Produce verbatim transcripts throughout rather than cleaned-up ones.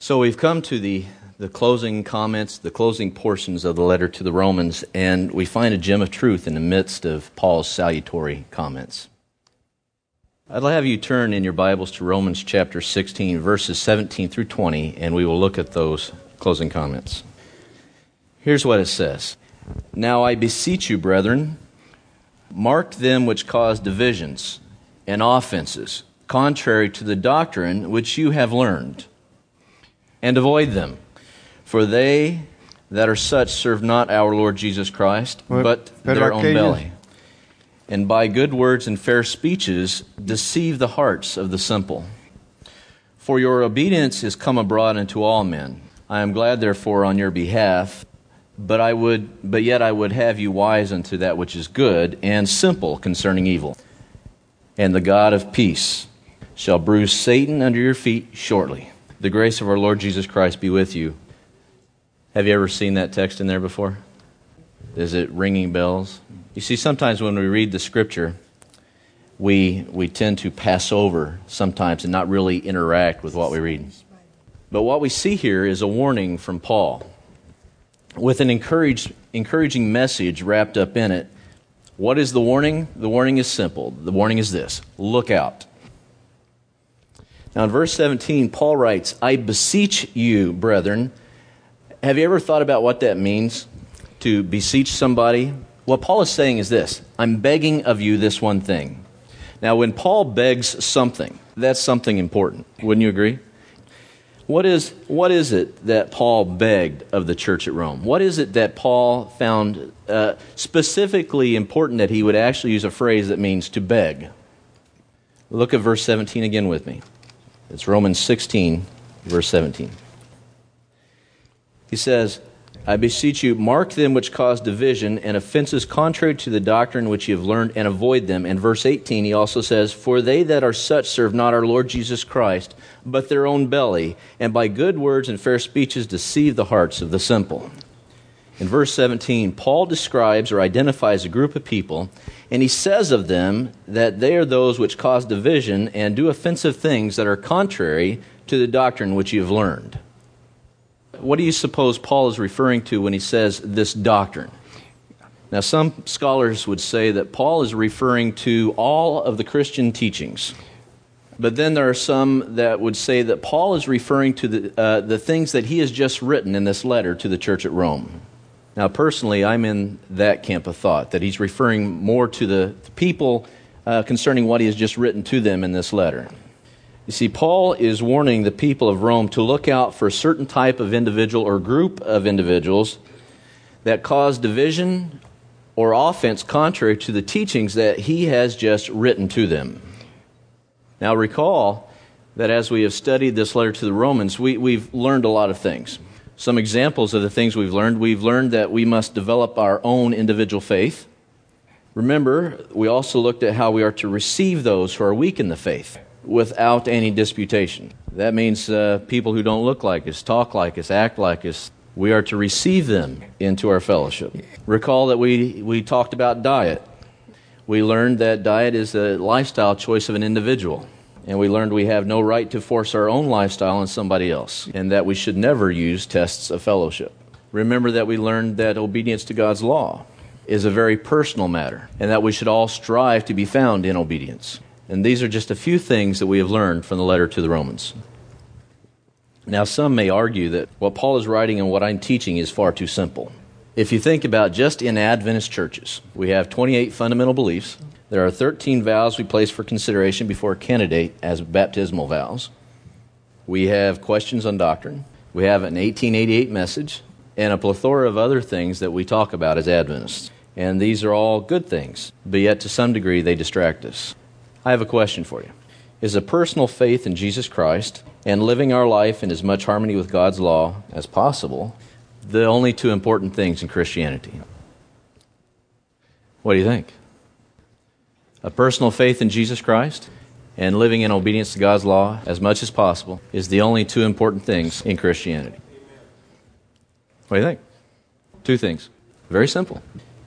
So we've come to the, the closing comments, the closing portions of the letter to the Romans, and we find a gem of truth in the midst of Paul's salutatory comments. I'd have you turn in your Bibles to Romans chapter sixteen, verses seventeen through twenty, and we will look at those closing comments. Here's what it says. Now I beseech you, brethren, mark them which cause divisions and offenses, contrary to the doctrine which you have learned, and avoid them. For they that are such serve not our Lord Jesus Christ, but their own belly. And by good words and fair speeches deceive the hearts of the simple. For your obedience is come abroad unto all men. I am glad therefore on your behalf, but I would, but yet I would have you wise unto that which is good, and simple concerning evil. And the God of peace shall bruise Satan under your feet shortly. The grace of our Lord Jesus Christ be with you. Have you ever seen that text in there before? Is it ringing bells? You see, sometimes when we read the Scripture, we we tend to pass over sometimes and not really interact with what we read. But what we see here is a warning from Paul with an encouraged, encouraging message wrapped up in it. What is the warning? The warning is simple. The warning is this: look out. Now in verse seventeen, Paul writes, I beseech you, brethren. Have you ever thought about what that means, to beseech somebody? What Paul is saying is this: I'm begging of you this one thing. Now when Paul begs something, that's something important. Wouldn't you agree? What is, what is it that Paul begged of the church at Rome? What is it that Paul found uh, specifically important that he would actually use a phrase that means to beg? Look at verse seventeen again with me. It's Romans sixteen, verse seventeen. He says, I beseech you, mark them which cause division and offenses contrary to the doctrine which you have learned, and avoid them. And verse eighteen, he also says, for they that are such serve not our Lord Jesus Christ, but their own belly, and by good words and fair speeches deceive the hearts of the simple. In verse seventeen, Paul describes or identifies a group of people, and he says of them that they are those which cause division and do offensive things that are contrary to the doctrine which you have learned. What do you suppose Paul is referring to when he says this doctrine? Now, some scholars would say that Paul is referring to all of the Christian teachings. But then there are some that would say that Paul is referring to the, uh, the things that he has just written in this letter to the church at Rome. Now, personally, I'm in that camp of thought, that he's referring more to the people uh, concerning what he has just written to them in this letter. You see, Paul is warning the people of Rome to look out for a certain type of individual or group of individuals that cause division or offense contrary to the teachings that he has just written to them. Now recall that as we have studied this letter to the Romans, we, we've learned a lot of things. Some examples of the things we've learned. We've learned that we must develop our own individual faith. Remember, we also looked at how we are to receive those who are weak in the faith without any disputation. That means uh, people who don't look like us, talk like us, act like us, we are to receive them into our fellowship. Recall that we, we talked about diet. We learned that diet is a lifestyle choice of an individual. And we learned we have no right to force our own lifestyle on somebody else, and that we should never use tests of fellowship. Remember that we learned that obedience to God's law is a very personal matter, and that we should all strive to be found in obedience. And these are just a few things that we have learned from the letter to the Romans. Now, some may argue that what Paul is writing and what I'm teaching is far too simple. If you think about just in Adventist churches, we have twenty-eight fundamental beliefs. There are thirteen vows we place for consideration before a candidate as baptismal vows. We have questions on doctrine. We have an eighteen eighty-eight message and a plethora of other things that we talk about as Adventists. And these are all good things, but yet to some degree they distract us. I have a question for you. Is a personal faith in Jesus Christ and living our life in as much harmony with God's law as possible the only two important things in Christianity? What do you think? A personal faith in Jesus Christ and living in obedience to God's law as much as possible is the only two important things in Christianity. What do you think? Two things. Very simple.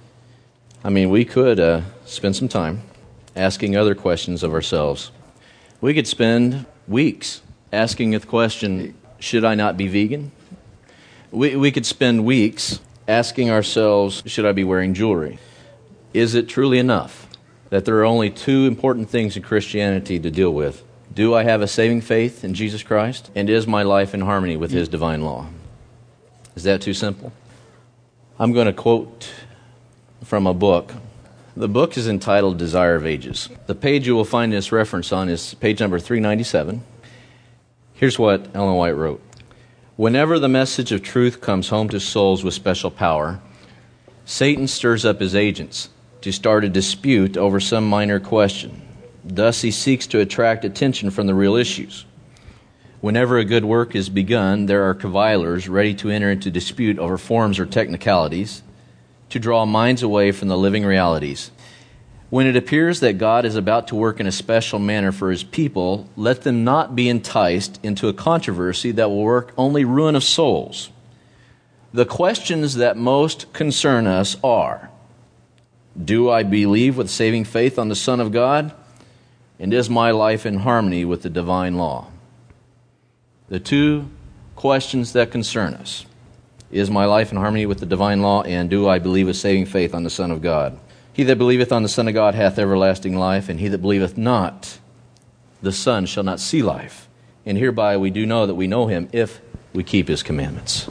I mean, we could uh, spend some time asking other questions of ourselves. We could spend weeks asking the question, should I not be vegan? We, we could spend weeks asking ourselves, should I be wearing jewelry? Is it truly enough that there are only two important things in Christianity to deal with? Do I have a saving faith in Jesus Christ? And is my life in harmony with His divine law? Is that too simple? I'm going to quote from a book. The book is entitled Desire of Ages. The page you will find this reference on is page number three ninety-seven. Here's what Ellen White wrote. Whenever the message of truth comes home to souls with special power, Satan stirs up his agents to start a dispute over some minor question. Thus he seeks to attract attention from the real issues. Whenever a good work is begun, there are cavilers ready to enter into dispute over forms or technicalities, to draw minds away from the living realities. When it appears that God is about to work in a special manner for His people, let them not be enticed into a controversy that will work only ruin of souls. The questions that most concern us are, do I believe with saving faith on the Son of God? And is my life in harmony with the divine law? The two questions that concern us. Is my life in harmony with the divine law? And do I believe with saving faith on the Son of God? He that believeth on the Son of God hath everlasting life, and he that believeth not the Son shall not see life. And hereby we do know that we know Him if we keep His commandments.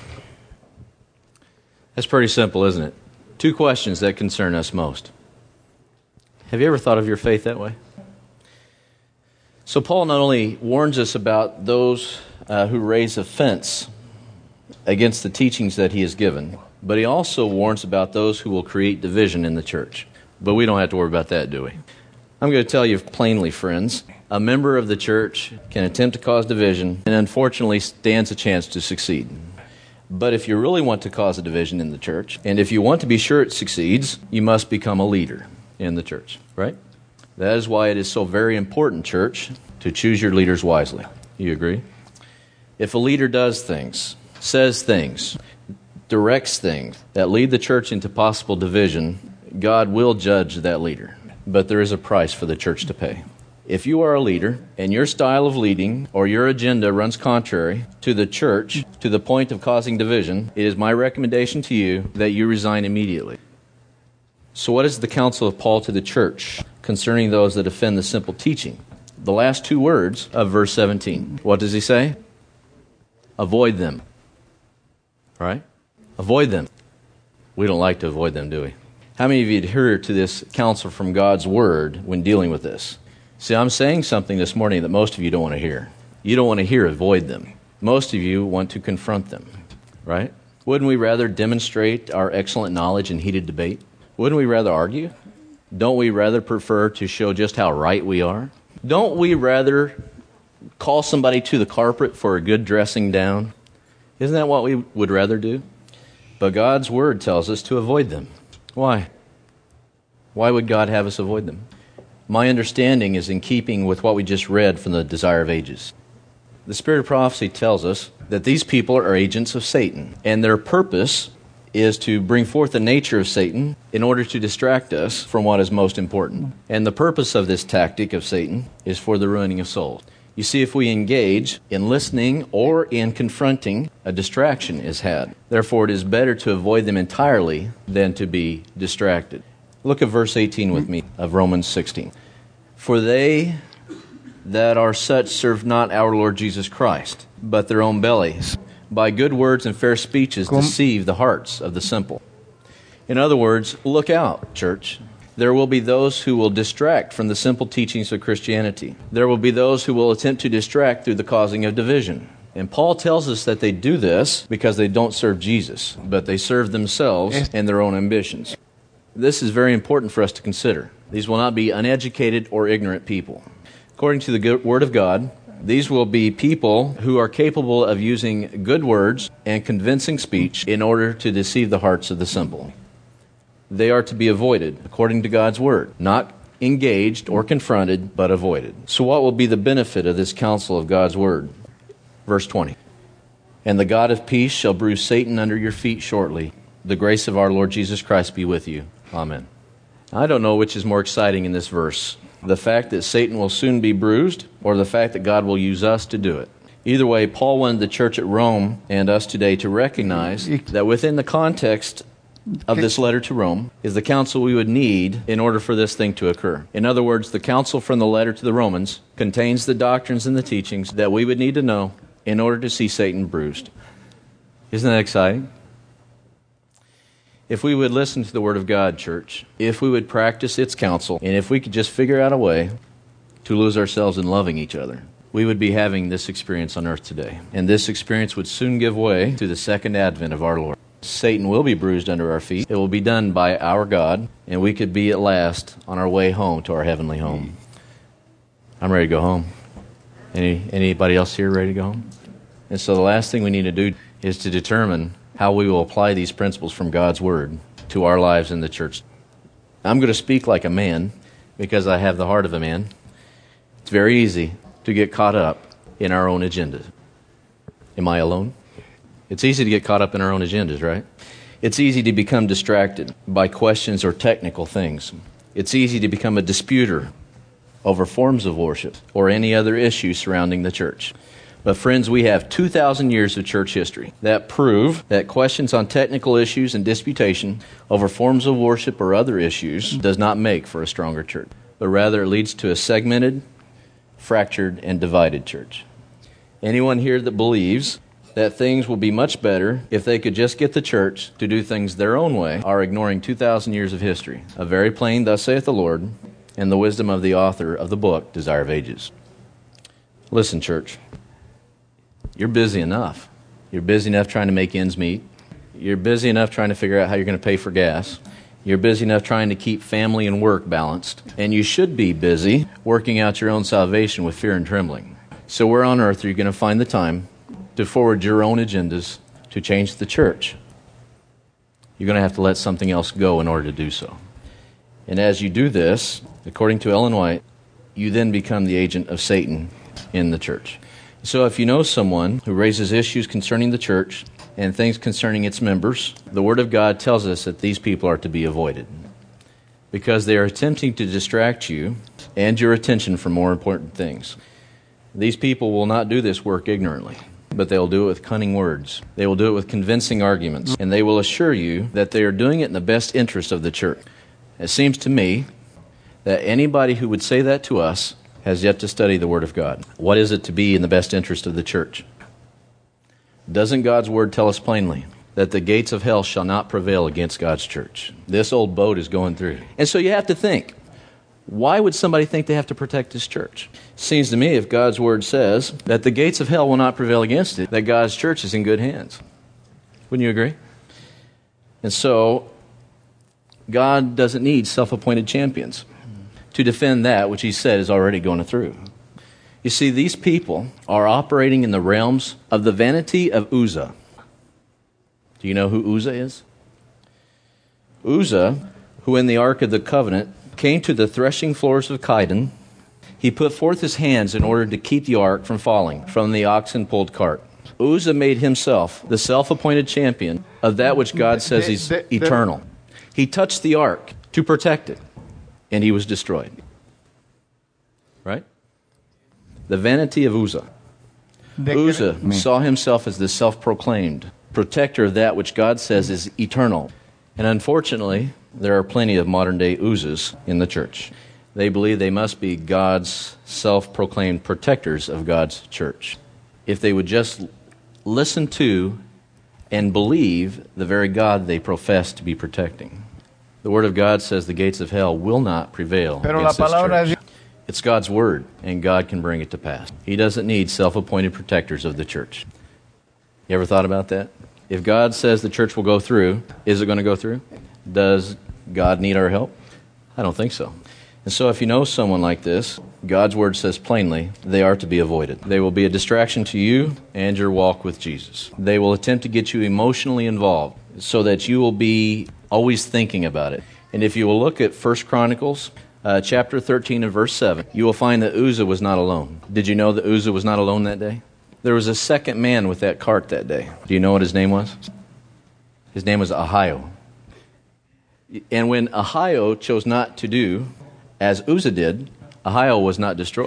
That's pretty simple, isn't it? Two questions that concern us most. Have you ever thought of your faith that way? So Paul not only warns us about those uh, who raise offense against the teachings that he has given, but he also warns about those who will create division in the church. But we don't have to worry about that, do we? I'm going to tell you plainly, friends, a member of the church can attempt to cause division and unfortunately stands a chance to succeed. But if you really want to cause a division in the church, and if you want to be sure it succeeds, you must become a leader in the church, right? That is why it is so very important, church, to choose your leaders wisely. You agree? If a leader does things, says things, directs things that lead the church into possible division, God will judge that leader. But there is a price for the church to pay. If you are a leader and your style of leading or your agenda runs contrary to the church to the point of causing division, it is my recommendation to you that you resign immediately. So what is the counsel of Paul to the church concerning those that offend the simple teaching? The last two words of verse seventeen. What does he say? Avoid them. Right? Avoid them. We don't like to avoid them, do we? How many of you adhere to this counsel from God's Word when dealing with this? See, I'm saying something this morning that most of you don't want to hear. You don't want to hear avoid them. Most of you want to confront them, right? Wouldn't we rather demonstrate our excellent knowledge in heated debate? Wouldn't we rather argue? Don't we rather prefer to show just how right we are? Don't we rather call somebody to the carpet for a good dressing down? Isn't that what we would rather do? But God's Word tells us to avoid them. Why? Why would God have us avoid them? My understanding is in keeping with what we just read from the Desire of Ages. The Spirit of Prophecy tells us that these people are agents of Satan, and their purpose is to bring forth the nature of Satan in order to distract us from what is most important. And the purpose of this tactic of Satan is for the ruining of souls. You see, if we engage in listening or in confronting, a distraction is had. Therefore, it is better to avoid them entirely than to be distracted. Look at verse eighteen with me of Romans sixteen. For they that are such serve not our Lord Jesus Christ, but their own bellies. By good words and fair speeches deceive the hearts of the simple. In other words, look out, church. There will be those who will distract from the simple teachings of Christianity. There will be those who will attempt to distract through the causing of division. And Paul tells us that they do this because they don't serve Jesus, but they serve themselves and their own ambitions. This is very important for us to consider. These will not be uneducated or ignorant people. According to the Word of God, these will be people who are capable of using good words and convincing speech in order to deceive the hearts of the simple. They are to be avoided, according to God's Word. Not engaged or confronted, but avoided. So what will be the benefit of this counsel of God's Word? Verse twenty. And the God of peace shall bruise Satan under your feet shortly. The grace of our Lord Jesus Christ be with you. Amen. I don't know which is more exciting in this verse. The fact that Satan will soon be bruised, or the fact that God will use us to do it. Either way, Paul wanted the church at Rome and us today to recognize that within the context of this letter to Rome is the counsel we would need in order for this thing to occur. In other words, the counsel from the letter to the Romans contains the doctrines and the teachings that we would need to know in order to see Satan bruised. Isn't that exciting? If we would listen to the Word of God, church, if we would practice its counsel, and if we could just figure out a way to lose ourselves in loving each other, we would be having this experience on earth today. And this experience would soon give way to the second advent of our Lord. Satan will be bruised under our feet. It will be done by our God, and we could be at last on our way home to our heavenly home. I'm ready to go home. Any anybody else here ready to go home? And so the last thing we need to do is to determine how we will apply these principles from God's Word to our lives in the church. I'm going to speak like a man because I have the heart of a man. It's very easy to get caught up in our own agendas. Am I alone? It's easy to get caught up in our own agendas, right? It's easy to become distracted by questions or technical things. It's easy to become a disputer over forms of worship or any other issue surrounding the church. But friends, we have two thousand years of church history that prove that questions on technical issues and disputation over forms of worship or other issues does not make for a stronger church, but rather it leads to a segmented, fractured, and divided church. Anyone here that believes that things will be much better if they could just get the church to do things their own way are ignoring two thousand years of history, a very plain thus saith the Lord, and the wisdom of the author of the book, Desire of Ages. Listen, church, you're busy enough. You're busy enough trying to make ends meet. You're busy enough trying to figure out how you're going to pay for gas. You're busy enough trying to keep family and work balanced. And you should be busy working out your own salvation with fear and trembling. So where on earth are you going to find the time to forward your own agendas to change the church? You're going to have to let something else go in order to do so. And as you do this, according to Ellen White, you then become the agent of Satan in the church. So if you know someone who raises issues concerning the church and things concerning its members, the Word of God tells us that these people are to be avoided because they are attempting to distract you and your attention from more important things. These people will not do this work ignorantly, but they will do it with cunning words. They will do it with convincing arguments, and they will assure you that they are doing it in the best interest of the church. It seems to me that anybody who would say that to us has yet to study the Word of God. What is it to be in the best interest of the church? Doesn't God's Word tell us plainly that the gates of hell shall not prevail against God's church? This old boat is going through. And so you have to think, why would somebody think they have to protect this church? Seems to me if God's Word says that the gates of hell will not prevail against it, that God's church is in good hands. Wouldn't you agree? And so God doesn't need self-appointed champions to defend that which He said is already going through. You see, these people are operating in the realms of the vanity of Uzzah. Do you know who Uzzah is? Uzzah, who in the Ark of the Covenant came to the threshing floors of Kidon, he put forth his hands in order to keep the ark from falling from the oxen-pulled cart. Uzzah made himself the self-appointed champion of that which God says is eternal. He touched the ark to protect it, and he was destroyed. Right? The vanity of Uzzah. Uzzah saw himself as the self-proclaimed protector of that which God says is eternal. And unfortunately, there are plenty of modern-day Uzzahs in the church. They believe they must be God's self-proclaimed protectors of God's church. If they would just listen to and believe the very God they profess to be protecting. The Word of God says the gates of hell will not prevail against this church. It's God's Word, and God can bring it to pass. He doesn't need self-appointed protectors of the church. You ever thought about that? If God says the church will go through, is it going to go through? Does God need our help? I don't think so. And so if you know someone like this, God's Word says plainly, they are to be avoided. They will be a distraction to you and your walk with Jesus. They will attempt to get you emotionally involved so that you will be always thinking about it. And if you will look at First Chronicles uh, chapter thirteen and verse seven, you will find that Uzzah was not alone. Did you know that Uzzah was not alone that day? There was a second man with that cart that day. Do you know what his name was? His name was Ahio. And when Ahio chose not to do as Uzzah did, Ahio was not destroyed.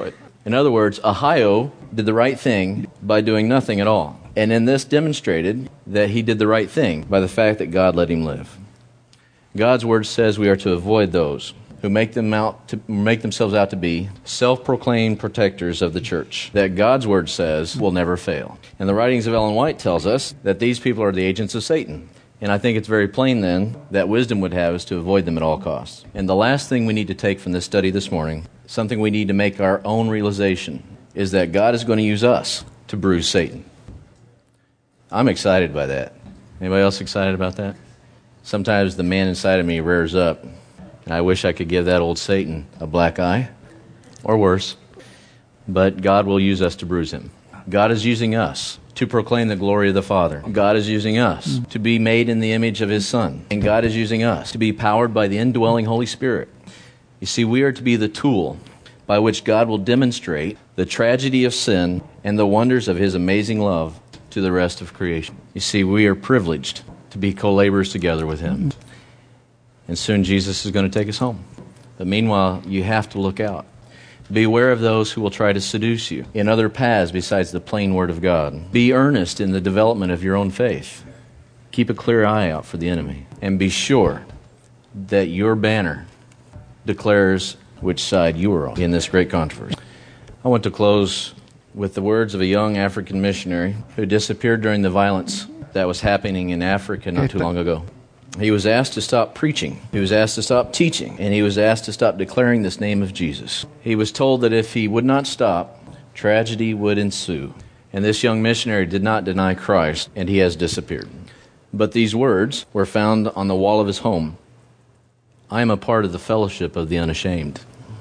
In other words, Ahio did the right thing by doing nothing at all. And in this demonstrated that he did the right thing by the fact that God let him live. God's word says we are to avoid those who make them out to make themselves out to be self-proclaimed protectors of the church, that God's word says will never fail. And the writings of Ellen White tells us that these people are the agents of Satan. And I think it's very plain then that wisdom would have is to avoid them at all costs. And the last thing we need to take from this study this morning, something we need to make our own realization, is that God is going to use us to bruise Satan. I'm excited by that. Anybody else excited about that? Sometimes the man inside of me rears up, and I wish I could give that old Satan a black eye, or worse. But God will use us to bruise him. God is using us to proclaim the glory of the Father. God is using us to be made in the image of his Son. And God is using us to be powered by the indwelling Holy Spirit. You see, we are to be the tool by which God will demonstrate the tragedy of sin and the wonders of his amazing love to the rest of creation. You see, we are privileged to be co-laborers together with him. And soon Jesus is going to take us home. But meanwhile, you have to look out. Beware of those who will try to seduce you in other paths besides the plain word of God. Be earnest in the development of your own faith. Keep a clear eye out for the enemy. And be sure that your banner declares which side you are on in this great controversy. I want to close with the words of a young African missionary who disappeared during the violence that was happening in Africa not too long ago. He was asked to stop preaching. He was asked to stop teaching. And he was asked to stop declaring this name of Jesus. He was told that if he would not stop, tragedy would ensue. And this young missionary did not deny Christ, and he has disappeared. But these words were found on the wall of his home. I am a part of the fellowship of the unashamed.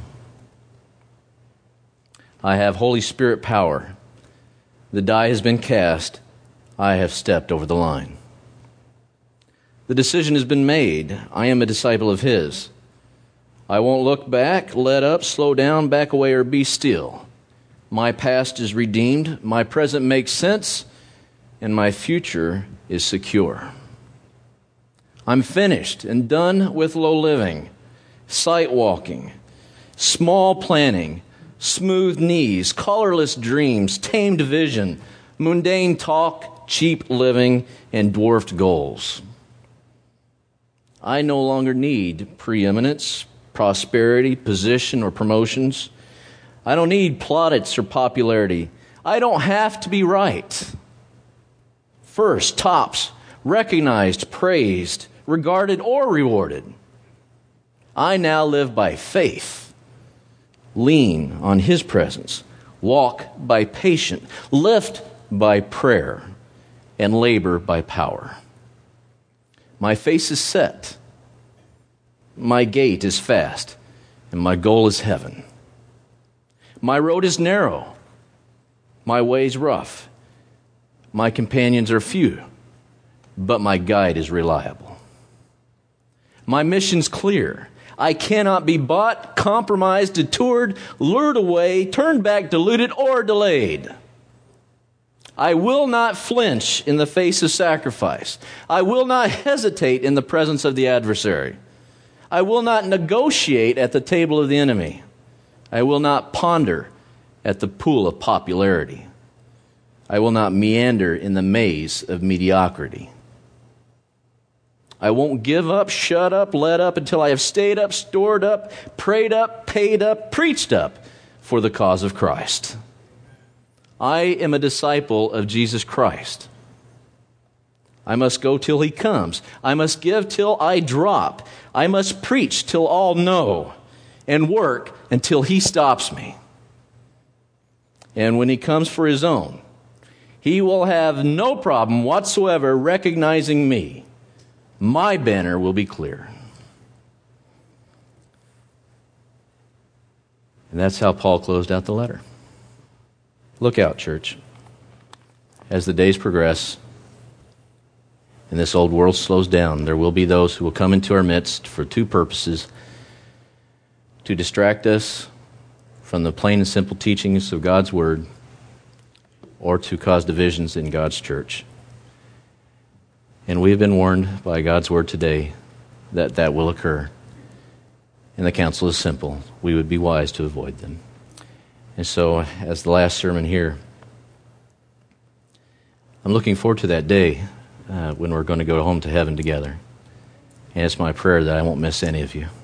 I have Holy Spirit power. The die has been cast. I have stepped over the line. The decision has been made. I am a disciple of his. I won't look back, let up, slow down, back away, or be still. My past is redeemed, my present makes sense, and my future is secure. I'm finished and done with low living, sight walking, small planning, smooth knees, colorless dreams, tamed vision, mundane talk, cheap living, and dwarfed goals. I no longer need preeminence, prosperity, position, or promotions. I don't need plaudits or popularity. I don't have to be right. First, tops, recognized, praised, regarded, or rewarded. I now live by faith, lean on his presence, walk by patience, lift by prayer, and labor by power. My face is set, my gait is fast, and my goal is heaven. My road is narrow, my ways rough, my companions are few, but my guide is reliable. My mission's clear. I cannot be bought, compromised, detoured, lured away, turned back, deluded, or delayed. I will not flinch in the face of sacrifice. I will not hesitate in the presence of the adversary. I will not negotiate at the table of the enemy. I will not ponder at the pool of popularity. I will not meander in the maze of mediocrity. I won't give up, shut up, let up until I have stayed up, stored up, prayed up, paid up, preached up for the cause of Christ. I am a disciple of Jesus Christ. I must go till he comes. I must give till I drop. I must preach till all know, and work until he stops me. And when he comes for his own, he will have no problem whatsoever recognizing me. My banner will be clear. And that's how Paul closed out the letter. Look out, church. As the days progress and this old world slows down, there will be those who will come into our midst for two purposes: to distract us from the plain and simple teachings of God's Word, or to cause divisions in God's church. And we have been warned by God's Word today that that will occur. And the counsel is simple. We would be wise to avoid them. And so, as the last sermon here, I'm looking forward to that day uh, when we're going to go home to heaven together. And it's my prayer that I won't miss any of you.